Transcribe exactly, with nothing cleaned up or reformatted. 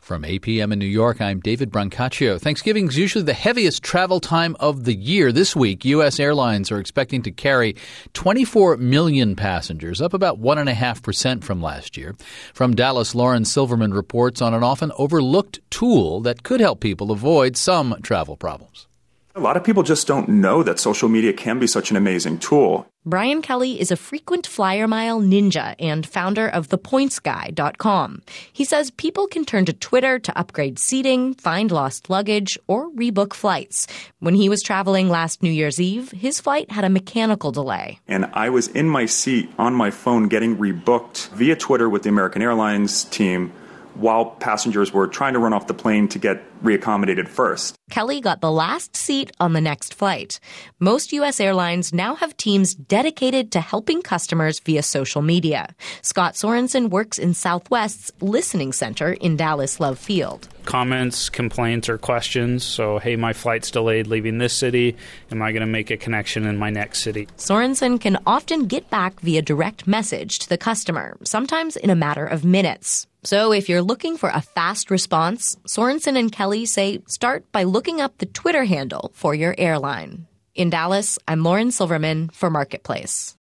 From eight p.m. in New York, I'm David Brancaccio. Thanksgiving is usually the heaviest travel time of the year. This week, U S airlines are expecting to carry twenty-four million passengers, up about one point five percent from last year. From Dallas, Lauren Silverman reports on an often overlooked tool that could help people avoid some travel problems. A lot of people just don't know that social media can be such an amazing tool. Brian Kelly is a frequent flyer mile ninja and founder of the points guy dot com. He says people can turn to Twitter to upgrade seating, find lost luggage, or rebook flights. When he was traveling last New Year's Eve, his flight had a mechanical delay. And I was in my seat on my phone getting rebooked via Twitter with the American Airlines team while passengers were trying to run off the plane to get reaccommodated first. Kelly got the last seat on the next flight. Most U S airlines now have teams dedicated to helping customers via social media. Scott Sorensen works in Southwest's Listening Center in Dallas Love Field. Comments, complaints, or questions. So, hey, my flight's delayed leaving this city. Am I going to make a connection in my next city? Sorensen can often get back via direct message to the customer, sometimes in a matter of minutes. So if you're looking for a fast response, Sorensen and Kelly say start by looking up the Twitter handle for your airline. In Dallas, I'm Lauren Silverman for Marketplace.